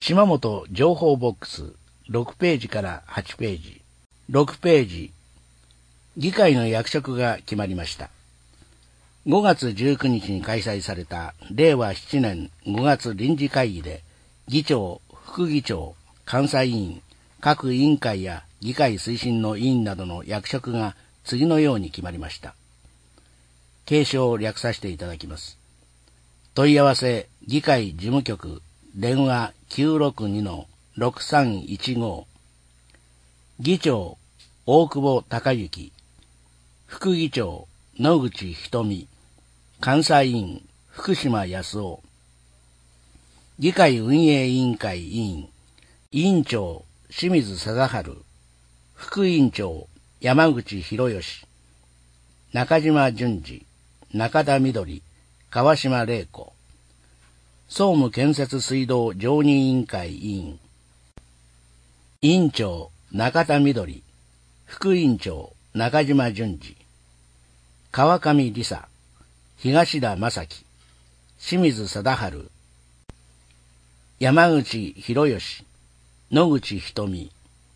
島本情報ボックス6ページから8ページ。6ページ。議会の役職が決まりました。5月19日に開催された令和7年5月臨時会議で、議長、副議長、監査委員、各委員会や議会推進の委員などの役職が次のように決まりました。継承を略させていただきます。問い合わせ議会事務局電話 962-6315 議長大久保隆之、副議長野口瞳、監査委員福島康夫、議会運営委員会委員委員長清水貞治、副委員長山口博義、中島淳二、中田緑、川島玲子、総務建設水道常任委員会委員委員長中田緑、副委員長中島淳二、川上理沙、東田正樹、清水貞治、山口博義、野口瞳、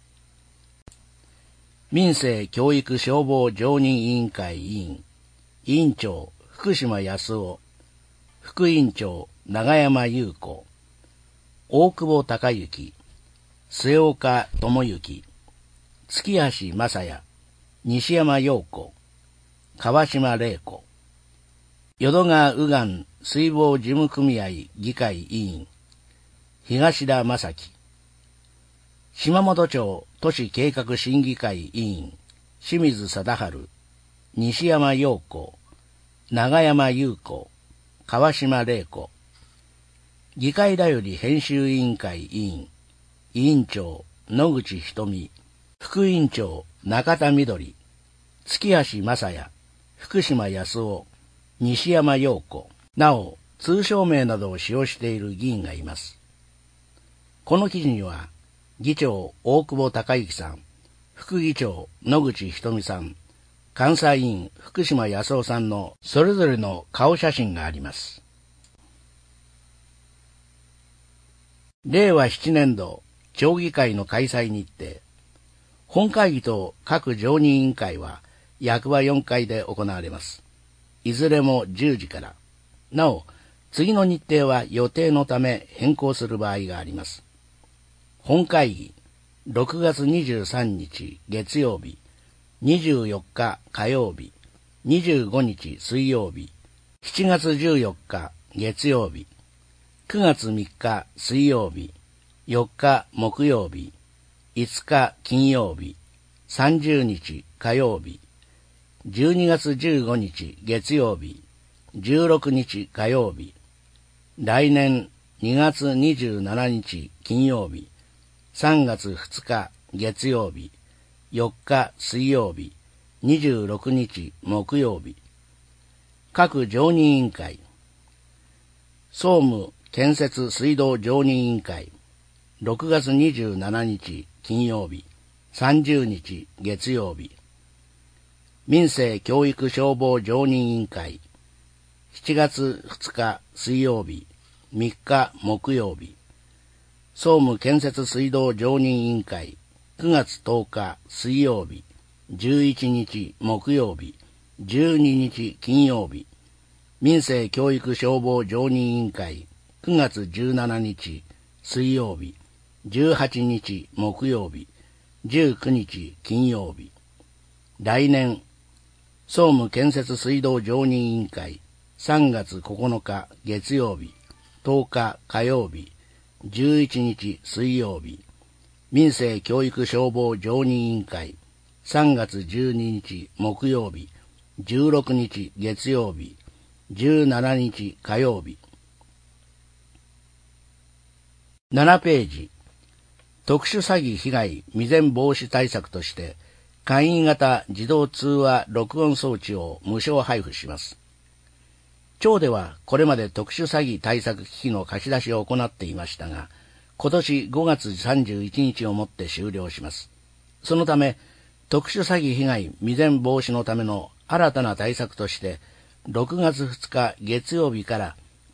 民生教育消防常任委員会委員委員長福島康夫、副委員長永山優子、大久保隆之、末岡智之、月橋正也、西山陽子、川島玲子、淀川右岸水防事務組合議会委員東田正樹、島本町都市計画審議会委員清水貞治、西山陽子、永山優子、川島玲子、議会だより編集委員会委員委員長野口瞳、副委員長中田緑、月橋正也、福島康夫、西山陽子、なお通称名などを使用している議員がいます。この記事には議長大久保隆之さん、副議長野口瞳さん、監査委員福島康夫さんのそれぞれの顔写真があります。令和7年度町議会の開催日程。本会議と各常任委員会は役場4階で行われます。いずれも10時から。なお、次の日程は予定のため変更する場合があります。本会議、6月23日月曜日、24日火曜日、25日水曜日、7月14日月曜日、9月3日水曜日、4日木曜日、5日金曜日、30日火曜日、12月15日月曜日、16日火曜日、来年2月27日金曜日、3月2日月曜日、4日水曜日、26日木曜日。各常任委員会。総務建設水道常任委員会、6月27日金曜日、30日月曜日。民生教育消防常任委員会、7月2日水曜日、3日木曜日。総務建設水道常任委員会、9月10日水曜日、11日木曜日、12日金曜日。民生教育消防常任委員会、9月17日水曜日、18日木曜日、19日金曜日。来年、総務建設水道常任委員会、3月9日月曜日、10日火曜日、11日水曜日。民生教育消防常任委員会、3月12日木曜日、16日月曜日、17日火曜日。7ページ。特殊詐欺被害未然防止対策として、簡易型自動通話録音装置を無償配布します。町ではこれまで特殊詐欺対策機器の貸し出しを行っていましたが、今年5月31日をもって終了します。そのため、特殊詐欺被害未然防止のための新たな対策として、6月2日月曜日から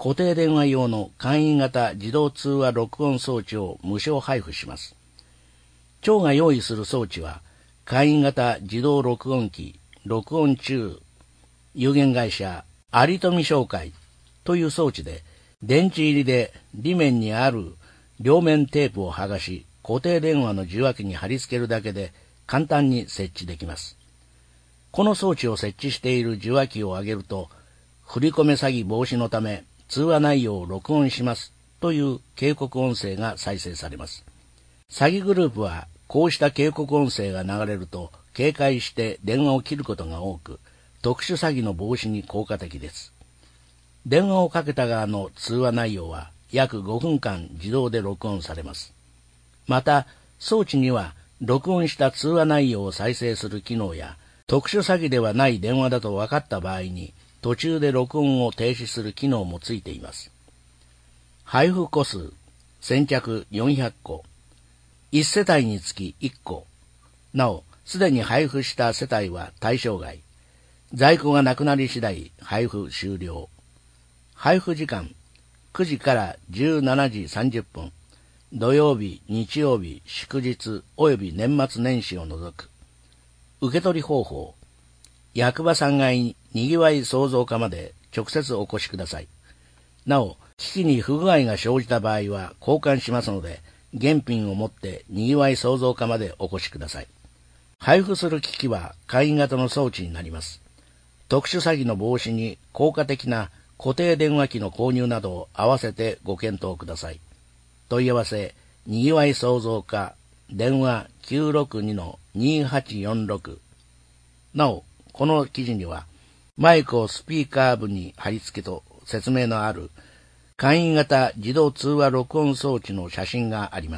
固定電話用の簡易型自動通話録音装置を無償配布します。町が用意する装置は、簡易型自動録音機、録音中、有限会社有富商会という装置で、電池入りで裏面にある両面テープを剥がし、固定電話の受話器に貼り付けるだけで簡単に設置できます。この装置を設置している受話器を上げると、振り込め詐欺防止のため通話内容を録音しますという警告音声が再生されます。詐欺グループはこうした警告音声が流れると警戒して電話を切ることが多く、特殊詐欺の防止に効果的です。電話をかけた側の通話内容は約5分間自動で録音されます。また、装置には録音した通話内容を再生する機能や、特殊詐欺ではない電話だと分かった場合に途中で録音を停止する機能もついています。配布個数、先着400個。1世帯につき1個。なお、すでに配布した世帯は対象外。在庫がなくなり次第配布終了。配布時間、9時から17時30分。土曜日、日曜日、祝日及び年末年始を除く。受け取り方法、役場3階にぎわい創造課まで直接お越しください。なお、機器に不具合が生じた場合は交換しますので、現品を持ってにぎわい創造課までお越しください。配布する機器は簡易型の装置になります。特殊詐欺の防止に効果的な固定電話機の購入などを合わせてご検討ください。問い合わせ、にぎわい創造課、電話 962-2846。なお、この記事には、マイクをスピーカー部に貼り付けと説明のある簡易型自動通話録音装置の写真があります。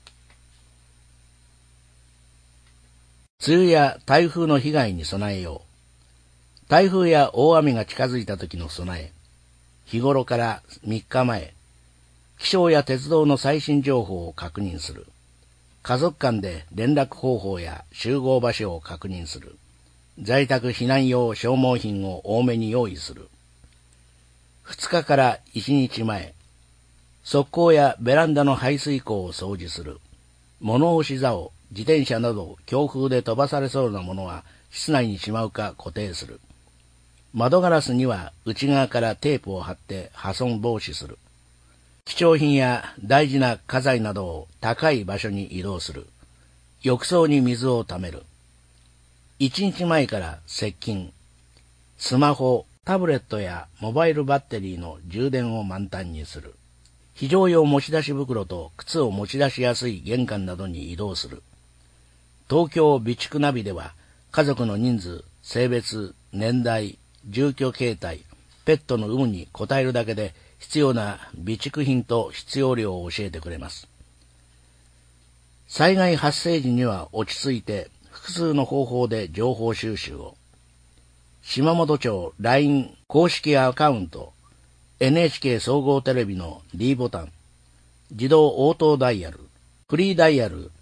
梅雨や台風の被害に備えよう。台風や大雨が近づいた時の備え。日頃から3日前、気象や鉄道の最新情報を確認する。家族間で連絡方法や集合場所を確認する。在宅避難用消耗品を多めに用意する。2日から1日前、側溝やベランダの排水溝を掃除する。物干し竿、自転車など強風で飛ばされそうなものは室内にしまうか固定する。窓ガラスには内側からテープを貼って破損防止する。貴重品や大事な家財などを高い場所に移動する。浴槽に水をためる。1日前から接近。スマホ、タブレットやモバイルバッテリーの充電を満タンにする。非常用持ち出し袋と靴を持ち出しやすい玄関などに移動する。東京備蓄ナビでは家族の人数、性別、年代、住居形態、ペットの有無に答えるだけで必要な備蓄品と必要量を教えてくれます。災害発生時には落ち着いて複数の方法で情報収集を。島本町 LINE 公式アカウント、NHK 総合テレビの D ボタン、自動応答ダイヤル、フリーダイヤル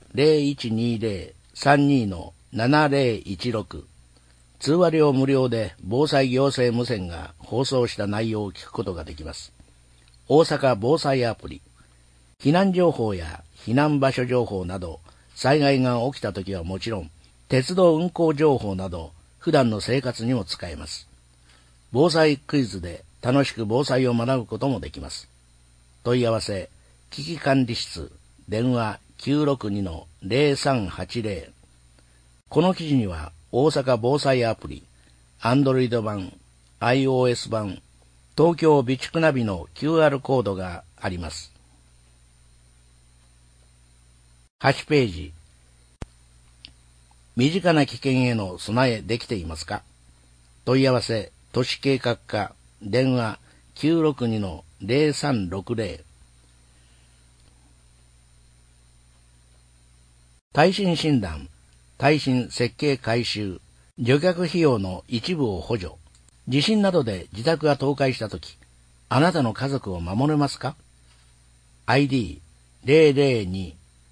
0120-32-7016、通話料無料で防災行政無線が放送した内容を聞くことができます。大阪防災アプリ、避難情報や避難場所情報など、災害が起きたときはもちろん、鉄道運行情報など、普段の生活にも使えます。防災クイズで楽しく防災を学ぶこともできます。問い合わせ、危機管理室、電話 962-0380。この記事には、大阪防災アプリ、Android 版、iOS 版、東京備蓄ナビの QR コードがあります。8ページ。身近な危険への備えできていますか？問い合わせ、都市計画課、電話 962-0360。耐震診断、耐震設計改修、除却費用の一部を補助。地震などで自宅が倒壊したとき、あなたの家族を守れますか？ ID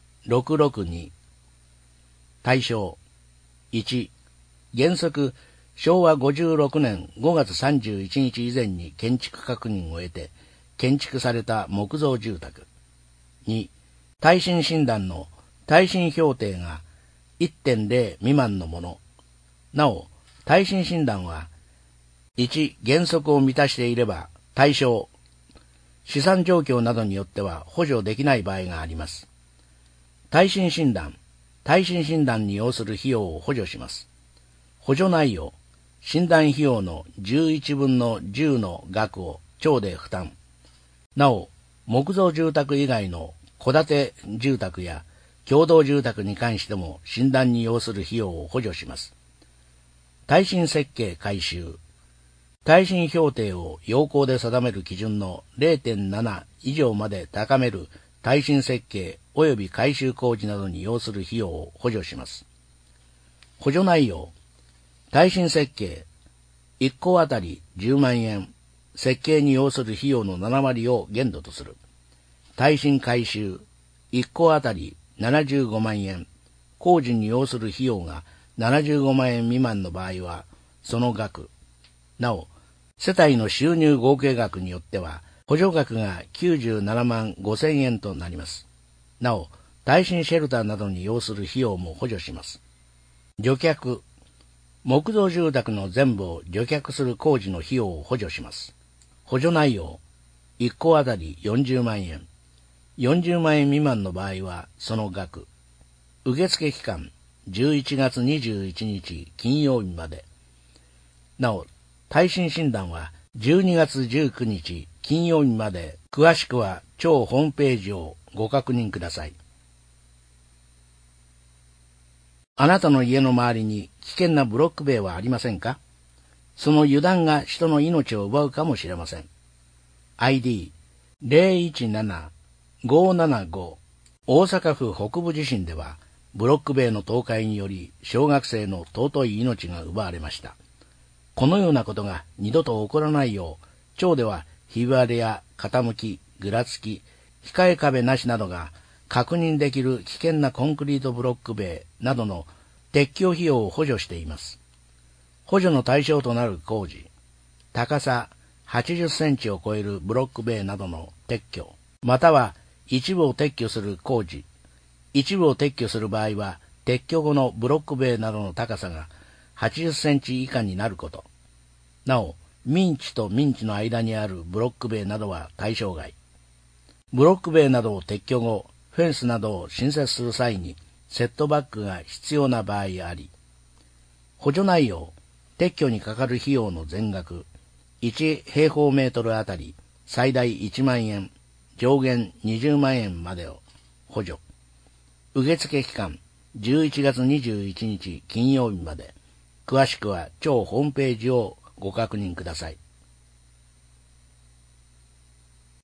002-662。対象1、原則昭和56年5月31日以前に建築確認を得て建築された木造住宅。2、耐震診断の耐震評定が 1.0 未満のもの。なお、耐震診断は1、原則を満たしていれば対象、資産状況などによっては補助できない場合があります。耐震診断に要する費用を補助します。補助内容、診断費用の11分の10の額を町で負担。なお、木造住宅以外の戸建て住宅や共同住宅に関しても診断に要する費用を補助します。耐震設計改修。耐震評定を要項で定める基準の 0.7 以上まで高める耐震設計及び改修工事などに要する費用を補助します。補助内容、耐震設計、1戸あたり10万円、設計に要する費用の7割を限度とする。耐震改修、1戸あたり75万円、工事に要する費用が75万円未満の場合は、その額。なお、世帯の収入合計額によっては、補助額が97万5千円となります。なお、耐震シェルターなどに要する費用も補助します。除却。木造住宅の全部を除却する工事の費用を補助します。補助内容。1戸あたり40万円。40万円未満の場合は、その額。受付期間、11月21日金曜日まで。なお、耐震診断は12月19日金曜日まで、詳しくは町ホームページをご確認ください。あなたの家の周りに危険なブロック塀はありませんか？その油断が人の命を奪うかもしれません。ID 017-575大阪府北部地震では、ブロック塀の倒壊により小学生の尊い命が奪われました。このようなことが二度と起こらないよう、町ではひび割れや傾き、ぐらつき、控え壁なしなどが確認できる危険なコンクリートブロック塀などの撤去費用を補助しています。補助の対象となる工事、高さ80センチを超えるブロック塀などの撤去、または一部を撤去する工事、一部を撤去する場合は撤去後のブロック塀などの高さが80センチ以下になること。なお、民地と民地の間にあるブロック塀などは対象外。ブロック塀などを撤去後、フェンスなどを新設する際にセットバックが必要な場合あり。補助内容、撤去にかかる費用の全額、1平方メートルあたり最大1万円、上限20万円までを補助。受付期間、11月21日金曜日まで。詳しくは町ホームページをご確認ください。